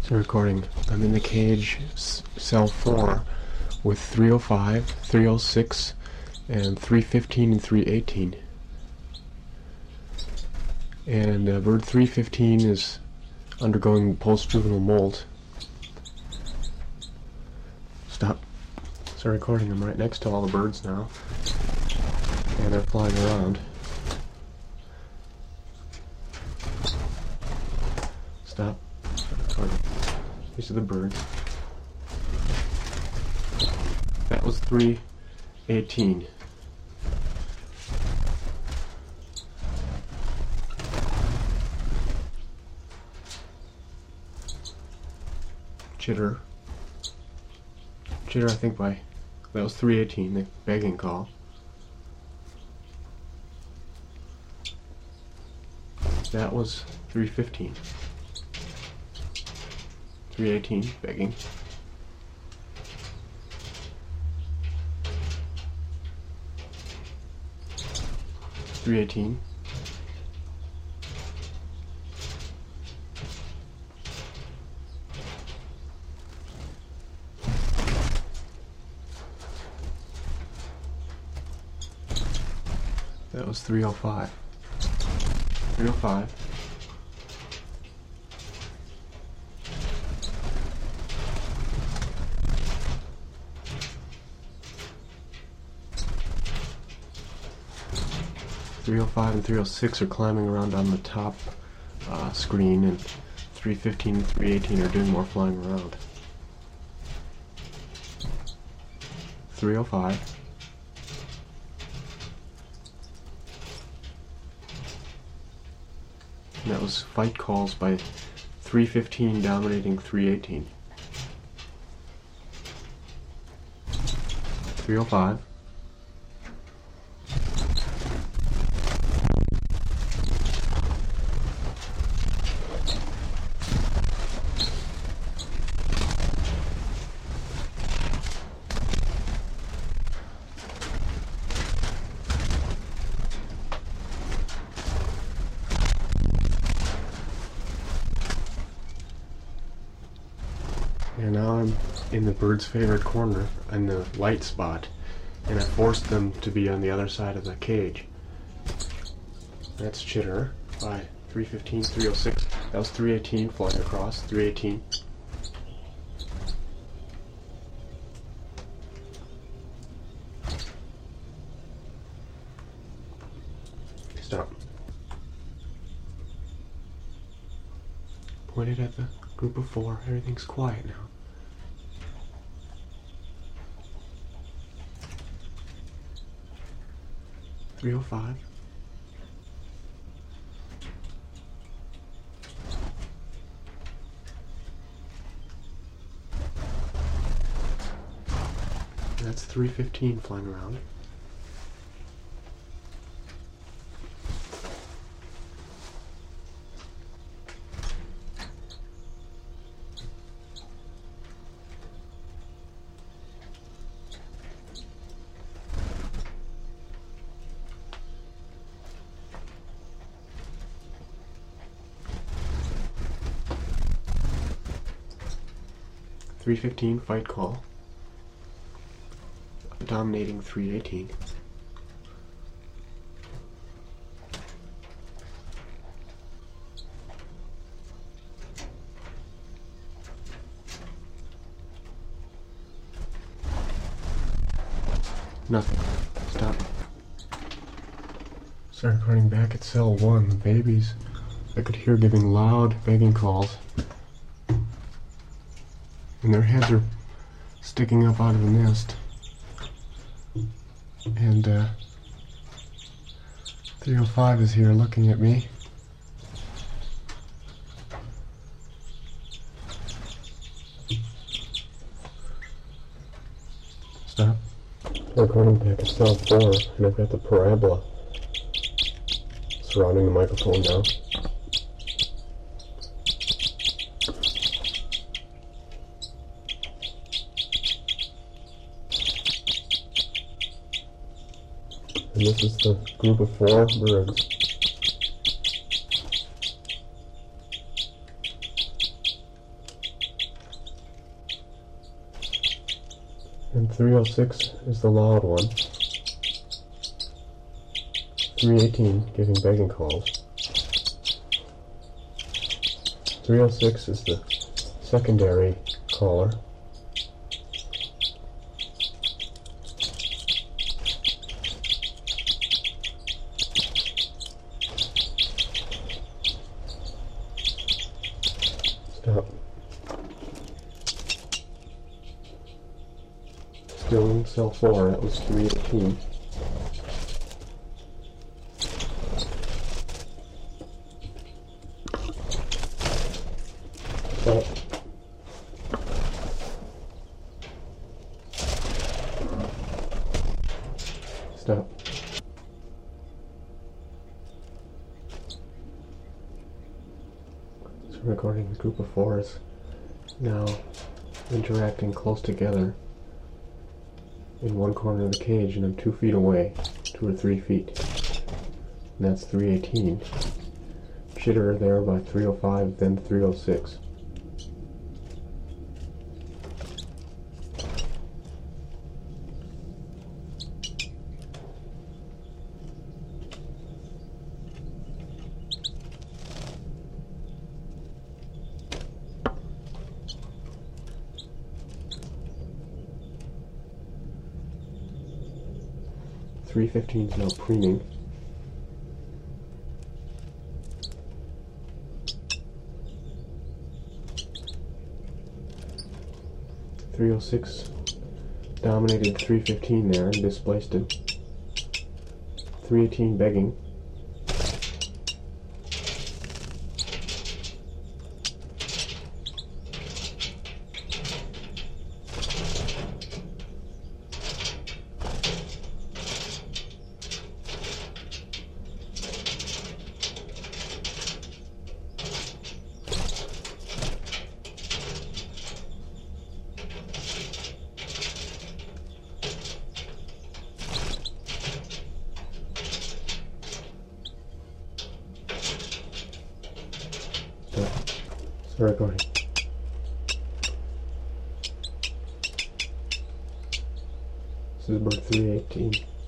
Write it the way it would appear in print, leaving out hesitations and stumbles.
Recording. I'm in the cage, cell 4, with 305, 306, and 315 and 318. And bird 315 is undergoing post-juvenile molt. Stop. Start recording. I'm right next to all the birds now. And they're flying around. Stop. Start recording. These are the birds. That was 318. Chitter, I think that was 318, the begging call. That was 315. 318, begging. $3.18. That was 305. 305. .305 and 306 are climbing around on the top screen, and 315 and 318 are doing more flying around. 305. And that was fight calls by 315 dominating 318. 305. And now I'm in the bird's favorite corner, in the light spot, and I forced them to be on the other side of the cage. That's Chitter by 315, 306. That was 318 flying across, 318. Stop. Pointed at the group of 4. Everything's quiet now. .305. That's 315 flying around. .315 fight call, dominating 318. Nothing. Stop. Start recording back at cell 1. The babies I could hear giving loud begging calls. And their heads are sticking up out of the nest. And 305 is here looking at me. Stop. Recording back at cell 4, and I've got the parabola surrounding the microphone now. And this is the group of 4 birds. And 306 is the loud one. 318 giving begging calls. 306 is the secondary caller. Stop. Still in cell 4, that was 318. Stop. Stop. So recording the group of 4s now interacting close together in one corner of the cage, and I'm 2 feet away, 2 or 3 feet. And that's 318. Chitter there by 305, then 306. .315 is now preening. .306 dominated .315 there and displaced him. .318 begging. Start recording. This is bird 318.